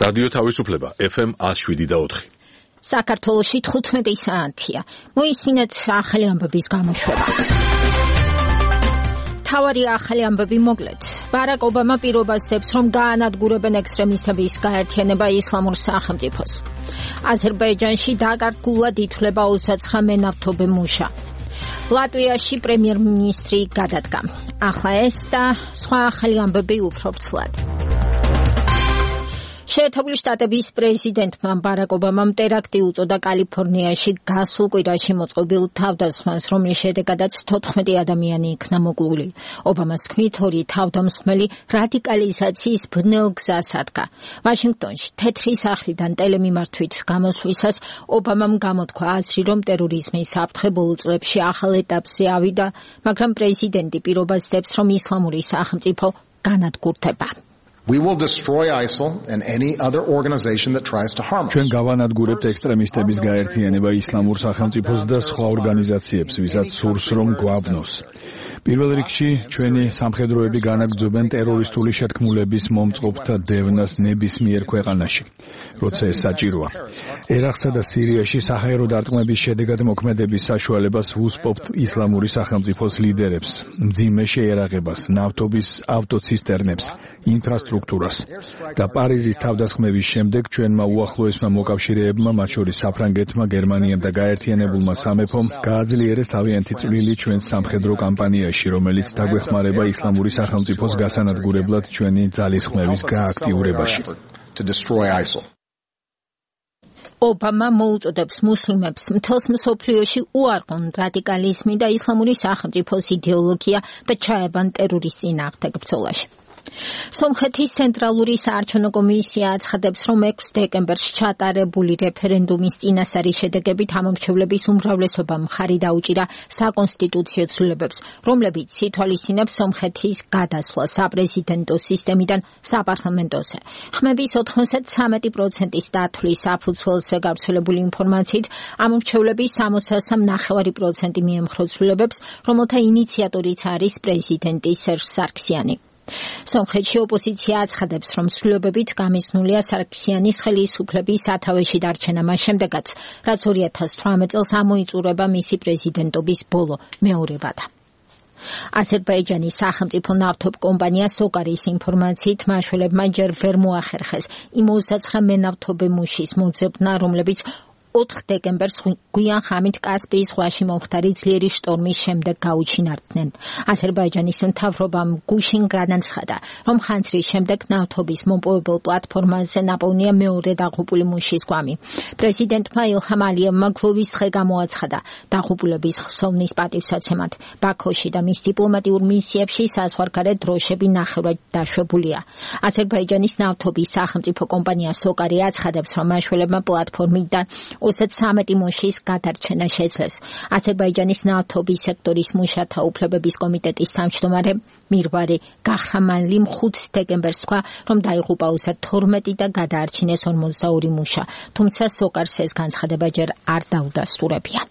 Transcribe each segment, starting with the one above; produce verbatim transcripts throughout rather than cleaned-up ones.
რადიო თავისუფლება ეფ ემ one oh seven point four. საქართველოში თხუთმეტი საათია. მოისმინეთ ახალი ამბების გამოშვება. თავარი ახალი ამბები მოკლედ. ბარაკ ობამა პირობას დებს, რომ გაანადგურებენ ექსტრემისტების გაერთიანება ისლამურ სახელმწიფოს. აზერბაიჯანში დაკარგულად ითვლება ოცდათხმეტ მენავთობე მუშა. ლატვიაში პრემიერ-მინისტრი გადადგა. ახლა ეს და სხვა ახალი ამბები უფრო ვრცლად. შეერთებული შტატების პრეზიდენტმა ბარაკ ობამამ ტერაქტი უწოდა კალიფორნიაში გასულ კვირაში მოწყობილ თავდასხმას, რომლის შედეგადაც თოთხმეტი ადამიანი იქნა მოკლული. ობამას თქმით, ორი თავდამსხმელი რადიკალიზაციის ბნელ გზას ადგა. ვაშინგტონში თეთრი სახლიდან ტელემიმართვით გამოსვლისას ობამამ გამოთქვა აზრი, რომ ტერორიზმის საფრთხე ბოლო წლებში ახალ ეტაპზე ავიდა, მაგრამ პრეზიდენტი პირობას დებს, რომ ისლამური სახელმწიფო განადგურდება. We will destroy I S I L and any other organization that tries to harm us. ჩვენ გავანადგურებთ ექსტრემისტების გაერთიანება ისლამურ სახელმწიფოს და სხვა ორგანიზაციებს, ვისაც სურს რომ გვაბნოს. პირველ რიგში ჩვენი სამხედროები განაგრძობენ ტერორისტული შეთქმულების მომწყობთა დევნას ნებისმიერ ქვეყანაში, როცა ეს საჭიროა. ერაყსა და სირიაში საჰაერო დარტყმების შედეგად მოქმედების საშუალებას ვუსპობთ ისლამური სახელმწიფოს ლიდერებს, მძიმე შეერაღებას, ნავთობის ავტოცისტერნებს, ინფრასტრუქტურას. და პარიზის თავდასხმების შემდეგ ჩვენმა უახლოესმა მოკავშირეებმა, მათ შორის საფრანგეთმა, გერმანიამ და გაერთიანებულმა სამეფომ, გააძლიერეს თავიანთი წვლილი ჩვენს სამხედრო კამპანიაში, რომელიც დაგვეხმარება ისლამური სახელმწიფოს გასანადგურებლად ჩვენი ძალისხმევის გააქტიურებაში. ობამა მოუწოდებს მუსლიმებს მთელს მსოფლიოში უარყონ რადიკალიზმი და ისლამური სახელმწიფოს იდეოლოგია და ჩაებან ტერორის წინააღმდეგ ბრძოლაში. სომხეთის ცენტრალური საარჩევნო კომისია აცხადებს, რომ ექვსი დეკემბერს ჩატარებული რეფერენდუმის წინასწარი შედეგებით ამომრჩევლების უმრავლესობამ მხარი დაუჭირა საკონსტიტუციო ცვლილებებს, რომლებიც ითვალისწინებს სომხეთის გადასვლას საპრეზიდენტო სისტემიდან საპარლამენტოზე. ხმების ოთხმოცდათრამეტი პროცენტის დათვლის საფუძველზე გავრცელებული ინფორმაციით, ამომრჩევლები სამოცდასამ ნახევარი პროცენტი მიემხრა ცვლილებებს, რომელთა ინიციატორიც არის პრეზიდენტი სერჟ სარქსიანი. სომხეთში ოპოზიცია აცხადებს, რომ ცვლილებებით გამიზნულია სარქსიანის ხელისუფლების სათავეში დარჩენა მას შემდეგაც, რაც ორი ათას თვრამეტ წელს ამოიწურება მისი პრეზიდენტობის ბოლო მეორე ვადა. აზერბაიჯანის სახელმწიფო ნავთობ კომპანია სოკარის ინფორმაციით მაშველებმა ჯერ ვერ მოახერხეს იმ ოცდათხმეტ მენავთობე მუშის მოძებნა, რომლებიც ოთხ დეკემბერს გვიან ხამით კასპიის ზღვაში მომხდარი ძლიერი შტორმის შემდეგ გაუჩინარდნენ. აზერბაიჯანის მთავრობამ გუშინ განაცხადა, რომ ხანძრის შემდეგ ნავთობის მომპოვებელ პლატფორმაზე ნაპოვნია მეორე დაღუპული მუშის გვამი. პრეზიდენტმა ილჰამ ალიევმა გლოვის დღე გამოაცხადა დაღუპულების ხსოვნის პატივსაცემად. ბაქოში და მის დიპლომატიურ მისიებში საზღვარგარეთ დროშები ნახევრად დაშვებულია. აზერბაიჯანის ნავთობის სახელმწიფო კომპანია სოკარი აცხადებს, რომ მაშველებმა პლატფორმიდან ოცდათრამეტი მუშის გადარჩენა შეძლეს. აზერბაიჯანის ნავთობის სექტორის მუშათა უფლებების კომიტეტის თავმჯდომარე მირვარი გახრამანლიმ ხუთი დეკემბერს თქვა, რომ დაიღუპა ოცდათორმეტი და გადაარჩინეს ორმოცდაორი მუშა, თუმცა სოკარს ეს განცხადება ჯერ არ დაუდასტურებია.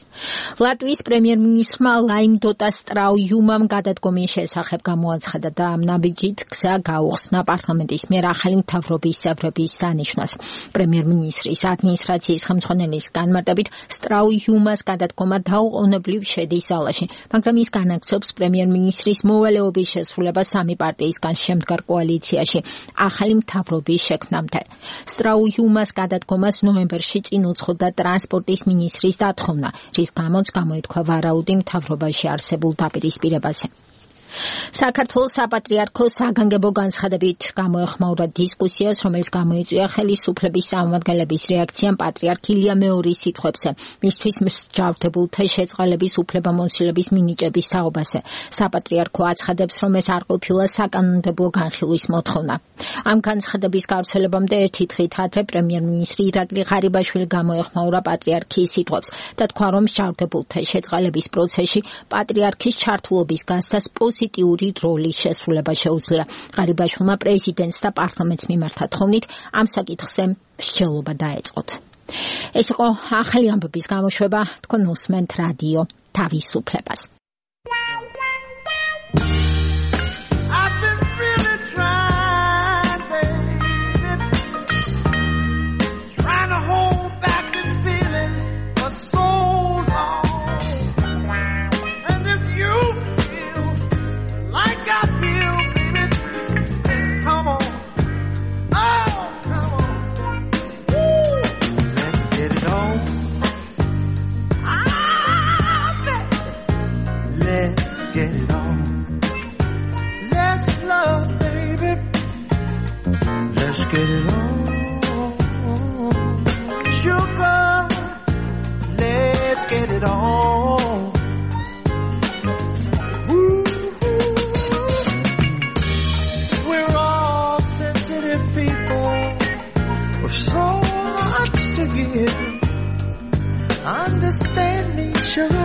ლატვიის პრემიერ-მინისტრმა ლაიმ დოტა სტრაუიუმამ გადადგომის შესახებ გამოაცხადა და ამ ნაბიჯით გზა გაუხსნა პარლამენტის მიერ ახალი მთავრობის წევრების დანიშვნას. პრემიერ-მინისტრის ადმინისტრაციის ხელმძღვანელის განმარტებით სტრაუიუმას გადადგომა დაუყოვნებლივ შედის ზალაში, მაგრამ ის განაგრძობს პრემიერ-მინისტრის მოვალეობის შესრულებას სამი პარტიისგან შემდგარ კოალიციაში ახალი მთავრობის შექმნამდე. სტრაუიუმას გადადგომას ნოემბერში წინ უძღოდა ტრანსპორტის მინისტრის დათხოვნა, რის გამოც გამოითქვა ვარაუდი მთავრობაში არსებულ დაპირისპირებაზე. საქართველოს საპატრიარქო საგანგებო განცხადებით გამოეხმაურა დისკუსიას, რომელიც გამოიწვია ხელისუფლების წარმომადგენლების რეაქციამ პატრიარქ ილია მეორის სიტყვებზე, მისთვის მსჯავრდებულთა შეწყალების უფლებამოსილების მინიჭების თაობაზე. საპატრიარქო აცხადებს, რომ ეს არ ყოფილა საკანონმდებლო განხილვის მოთხოვნა. ამ განცხადების გავრცელებამდე ერთი დღით ადრე პრემიერ-მინისტრი ირაკლი ღარიბაშვილი გამოეხმაურა პატრიარქის სიტყვებს და თქვა, რომ მსჯავრდებულთა შეწყალების პროცესში პატრიარქის ჩართულობის გასცდას პოზიტიური როლის შესრულება შეუძლია. ღარიბაშვილმა პრეზიდენტს და პარლამენტს მიმართა თხოვნით ამ საკითხზე მსჯელობა დაეწყოთ. ეს იყო ახალი ამბების გამოშვება, თქვენ უსმენთ რადიო თავისუფლებას. get it on. Let's love, baby. Let's get it on. Sugar, let's get it on. Woo. We're all sensitive people with so much to give. Understand me, sugar.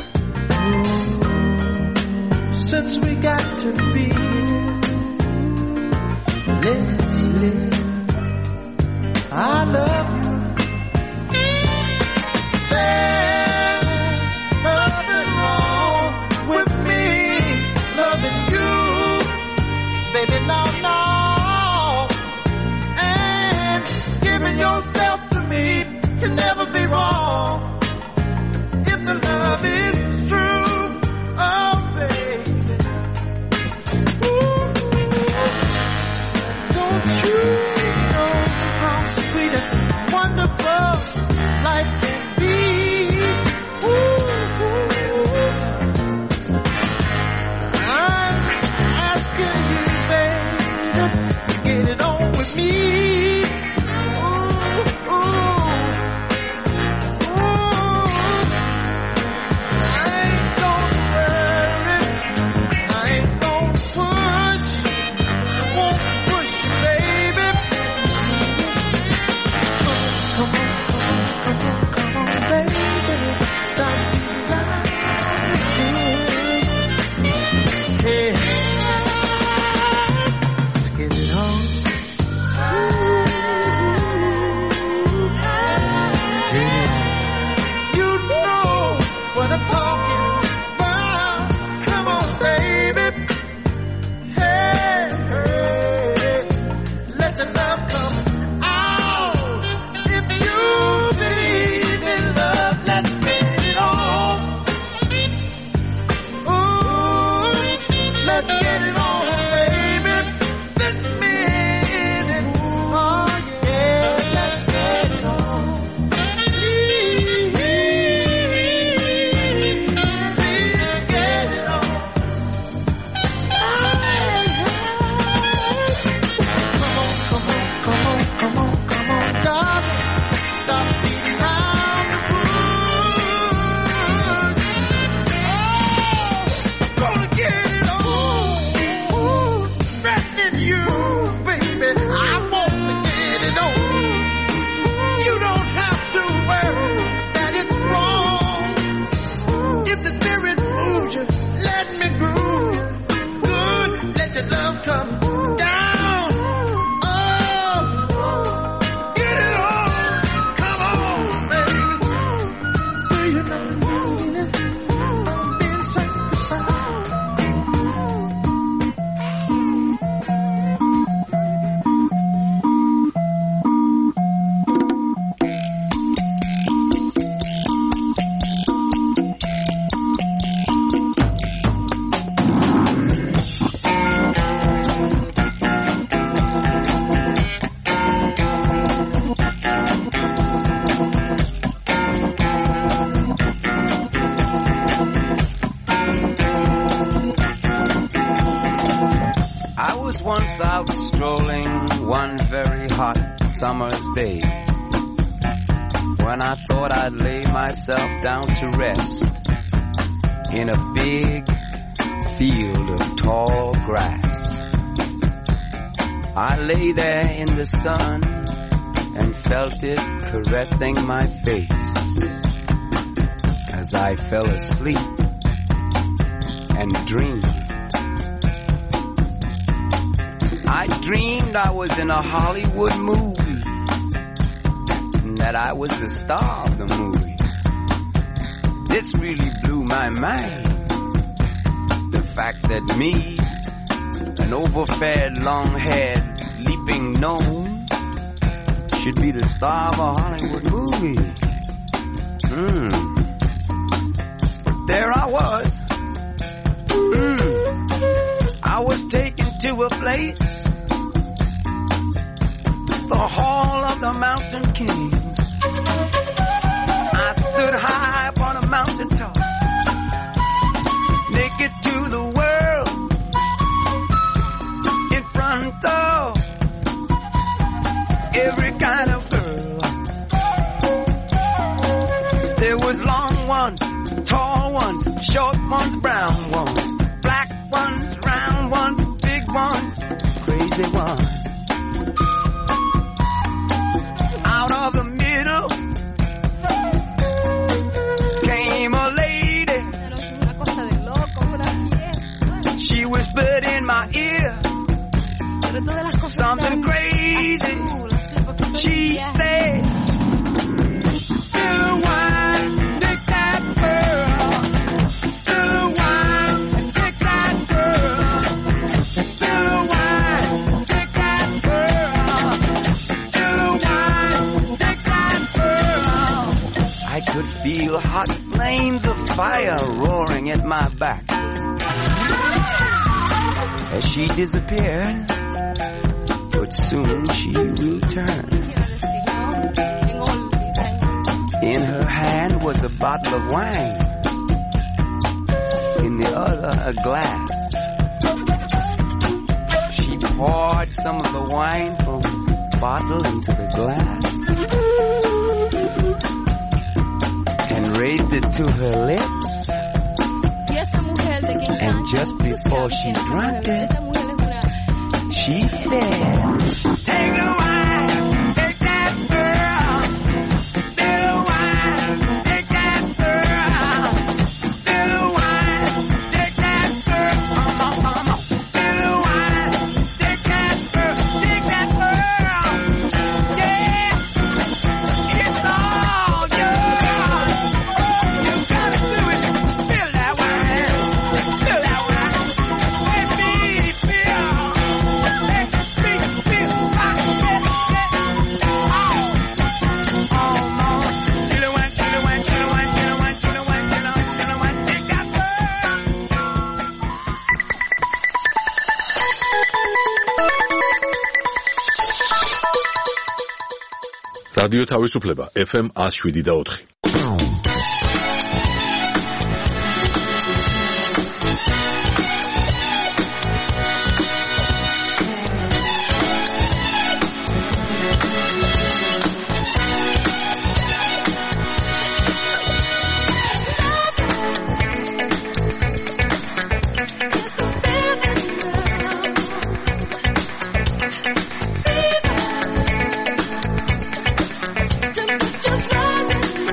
Since we got to be, let's live. I love you. There's nothing wrong with me loving you, baby. No, no. And giving yourself to me can never be wrong if the love is true. Oh, baby. Ooh. Don't you know how sweet and wonderful life can be? Ooh. I'm asking you, baby, to get it on with me. Ooh, ooh. Summer's day, when I thought I'd lay myself down to rest in a big field of tall grass. I lay there in the sun and felt it caressing my face as I fell asleep and dreamed. I dreamed I was in a Hollywood movie, and that I was the star of the movie. This really blew my mind. The fact that me, an overfed, long-haired, leaping gnome, should be the star of a Hollywood movie. Hmm. But there I was. Hmm. I was taken to a place, the Hall of the Mountain King. I stood high upon a mountaintop, naked to ones, brown ones, black ones, round ones, big ones, crazy ones. Out of the middle came a lady. She whispered in my ear something crazy. She said, "Still wine, take that girl. Still wine, take that girl. Still wine, take that girl. Still wine, take that girl." I could feel hot flames of fire roaring at my back. As she disappeared, but soon she returned. In her hand was a bottle of wine, in the other a glass. She poured some of the wine from the bottle into the glass and raised it to her lips. And just before she drank it, she said, "Take the wine, take that girl. Still wine, take that girl. Still wine, take that girl. Oh, oh, oh, oh. Still wine, take that girl, take that girl. Yeah, it's all yours. You gotta do it. Spill that wine, spill that wine. Let me feel. რადიო თავისუფლება ეფ ემ one oh seven და four. Just rising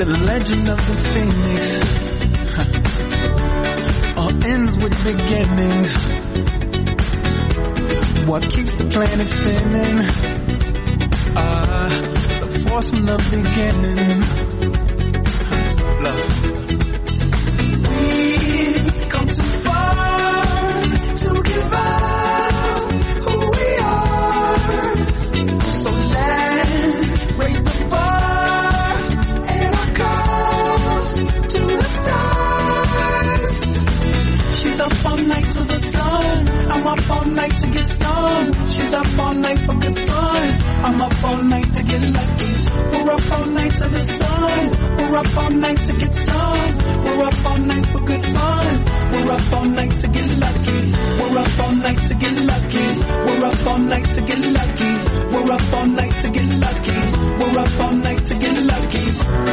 the legend of the phoenix. All ends with beginnings. What keeps the planet spinning? Ah, the force from the beginning. Love. We've come too far to give up who we are. So let's raise the bar and our cause to the stars. She's up all night to the sun. I'm up all night to get some. She's up all night for good fun. I'm up all night to get lucky. We're up all night to the sun. We're up all night to get some. We're up all night for good fun. We're up all night to get lucky. We're up all night to get lucky. We're up all night to get lucky. We're up all night to get lucky. We're up all night to get lucky.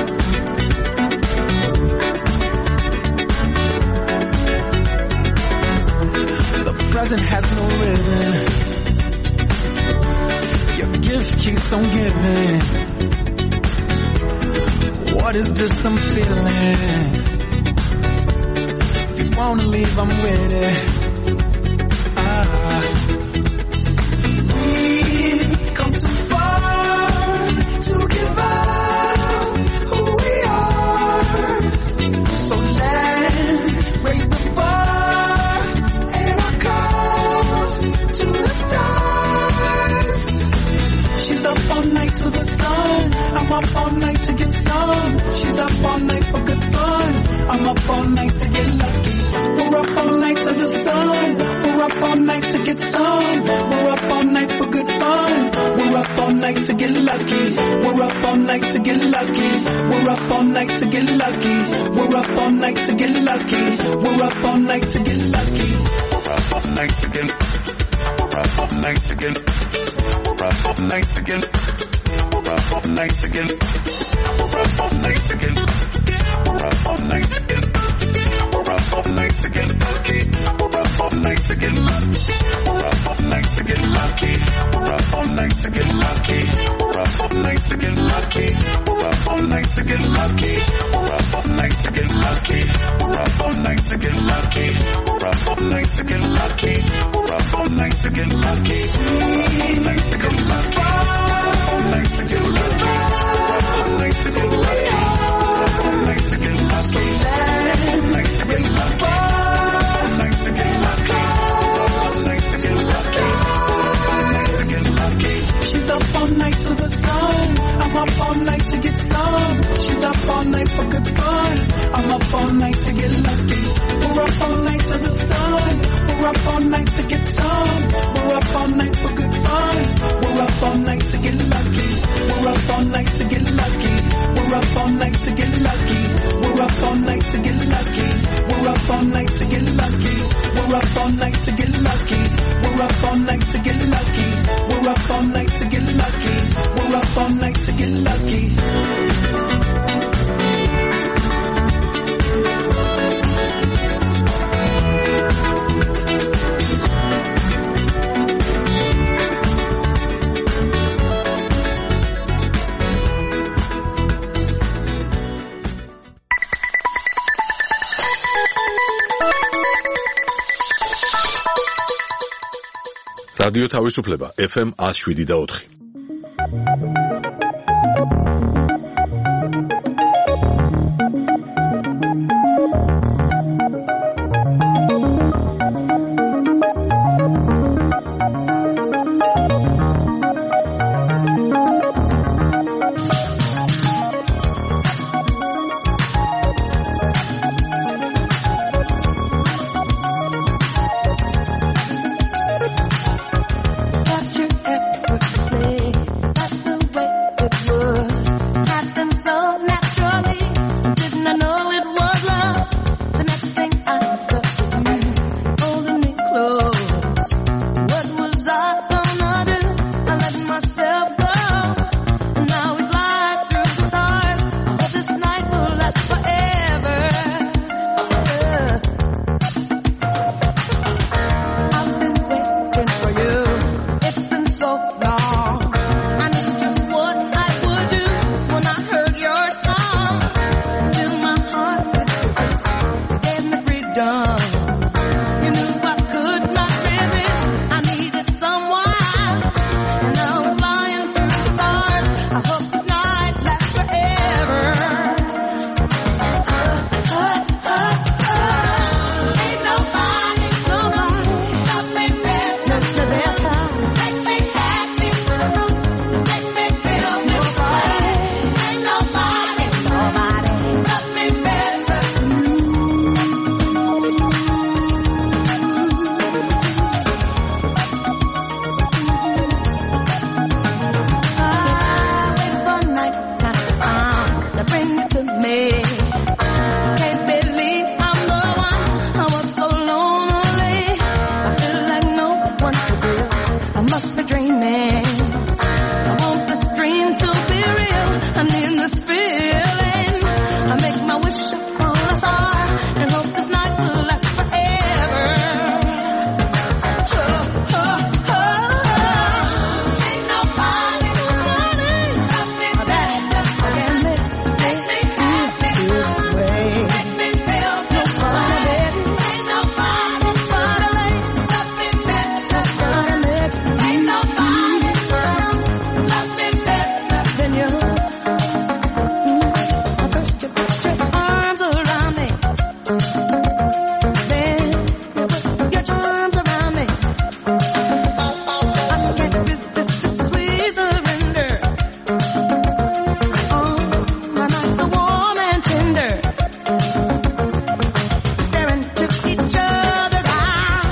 The present has no rhythm. Your gift keeps on giving. What is this I'm feeling? If you wanna leave, I'm with it. Ah. We've come too far to give up who we are. So let's raise the bar and our cause to the stars. She's up all night to the sun. I'm up all night to get some. She's up all night for good fun. I'm up all night to get lucky. We're up all night to the sun. We're up all night to get some. We're up all night for good fun. We're up all night to get lucky. We're up all night to get lucky. We're up all night to get lucky. We're up all night to get lucky. We're up all night to get lucky. We're up all night to get. We're up all night to get. We're up all night to get. We're up all night to get. We're up all night to get. We're up all night to get. We're up all night to get lucky. We're up all night to get lucky. We're up all night to get lucky. We're up all night to get lucky. We're up all night to get lucky. We're up all night to get lucky. We're up all night to get lucky. We're up all night to get lucky. We're up all night to get lucky. We're up all night to get lucky. We're up all night to get lucky. All night to get lucky. All night to get lucky. All night to get lucky. All night to get lucky. All night to get lucky. All night to get lucky. All night to get lucky. She's up all night to the sun. I'm up all night to get some. She's up all night for good fun. I'm up all night to get lucky. We're up all night to the sun. We're up all night to get some. We're up all night for good fun. We're up all night to get lucky. We're up all night to get lucky. We're up all night to get lucky. We're up all night to get lucky. We're up all night to get lucky. We're up all night to get lucky. We're up all night to get lucky. We're up all night to get lucky. We're up all night to get lucky. რადიო თავისუფლება ეფ ემ one oh seven და four. Got your efforts dreaming. I want this dream to be real. I need this feeling. I make my wish upon a star and hope this night will last forever. Oh, oh, oh. Ain't nobody, nobody love me better than me. Make me happy this way. Make me feel this way. Ain't nobody, nobody love me better than me. Ain't nobody love me better than you. First you put your arms around me, then you put your arms around me. I can't resist this sweet surrender. Oh, my nights so warm and tender, staring into each other's eyes,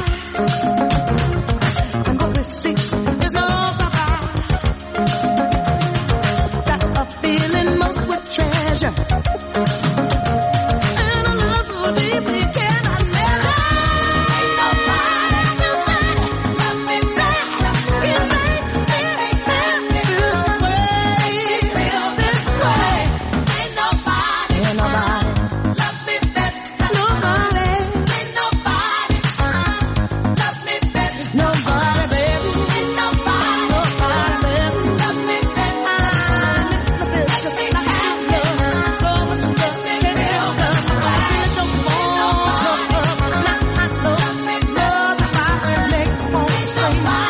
and what we see is no surprise. Got a feeling most would treasure. And a love so deep we cannot measure. Ain't nobody, nobody love me better. You make me happy this way. Feel this way. Ain't nobody, ain't nobody love me better. Nobody, ain't nobody love me better. Nobody, baby. Ain't nobody, nobody, baby, love me better. I just ain't happy. So much love me feel this way. So warm, not I know, love me better. I make more so much.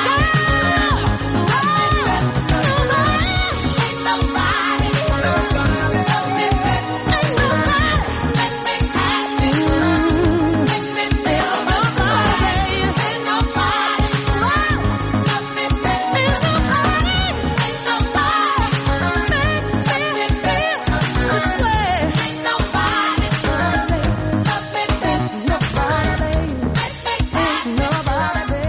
Ain't nobody, nobody love me better. Ain't nobody make me happy. Make me feel this way. Ain't nobody love me better. Ain't nobody, ain't nobody make me feel this way. Ain't nobody love me better. Nobody make me happy. Nobody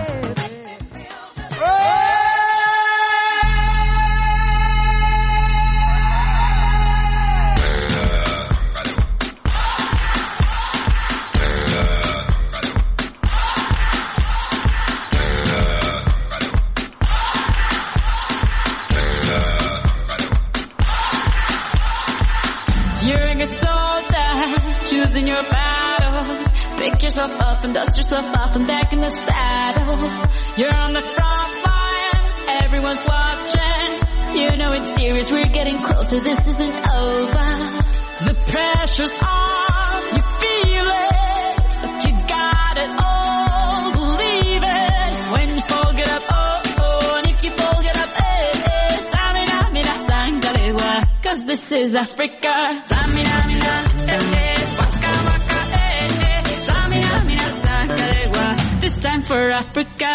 You're a good soldier, choosing your battle. Pick yourself up and dust yourself off and back in the saddle. You're on the front line, everyone's watching. You know it's serious, we're getting closer, this isn't over. The pressure's on, you feel it, but you got it all, believe it. When you fold it up, oh, oh, and if you fold it up, eh, eh, Samina, mina, sangalewa, cause this is Africa. Samina, mina, eh, eh, waka, waka, eh, eh, Samina, mina, sangalewa, this time for Africa.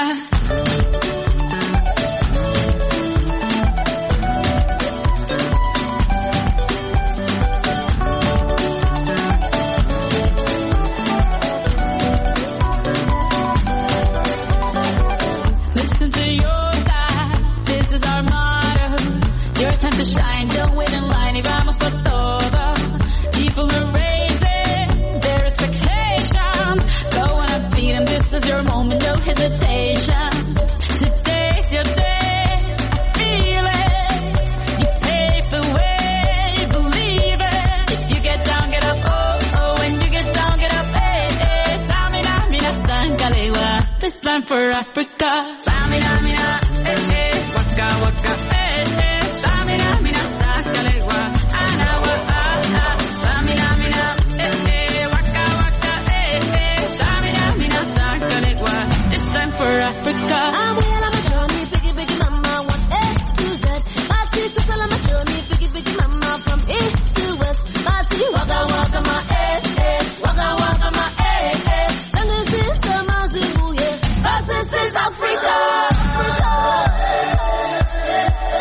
Listen to your God, this is our motto. Your time to shine, don't wait in line, y vamos por todo. People are raising their expectations. Go on and beat them, this is your moment, no hesitation. Today's your day, I feel it. You pave the way, believe it. If you get down, get up, oh, oh, when you get down, get up, eh, eh. Samina, mina, sangalewa, this time for Africa. Samina, mina, eh, eh, waka, waka, eh, eh. Samina, mina, sangalewa, anawa, ah, ah. Samina, mina, eh, eh, waka, waka, eh, eh. Samina, mina, sangalewa, this time for Africa. I'm well on my journey, biggie, biggie, mama, one A to Z. Party to tell on my journey, biggie, biggie, mama, from east to west. Party, waka, waka, my eh, eh, waka, waka, my eh, eh. Sing this is the Mazimu, yeah. 'Cause this is Africa. Africa.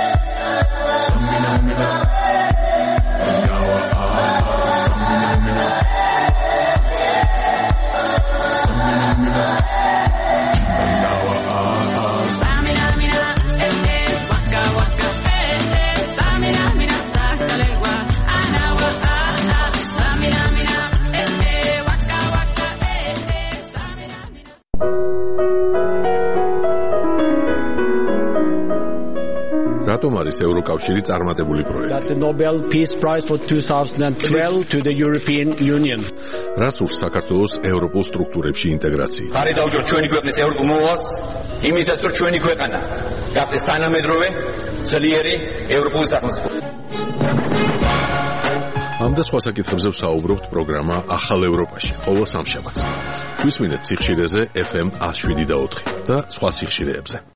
რატომ არის ევროკავშირი წარმატებული პროექტი? That the Nobel Peace Prize for twenty twelve to the European Union. რას ურს საქართველოს ევროპულ სტრუქტურებში ინტეგრაცია? ხარი დაუჭიროთ ჩვენი ქვეყნის ევროპულ მოვალს, იმისაც რომ ჩვენი ქვეყანა გახდეს თანამედროვე, ძლიერი ევროპული სახელმწიფო. ამ და სხვა საკითხებზე ვსაუბრობთ პროგრამა ახალ ევროპაში, ყოველ სამშაბათს. გვისმინეთ სიხშირეზე ეფ ემ one oh seven და ოთხი და სხვა სიხშირეებზე.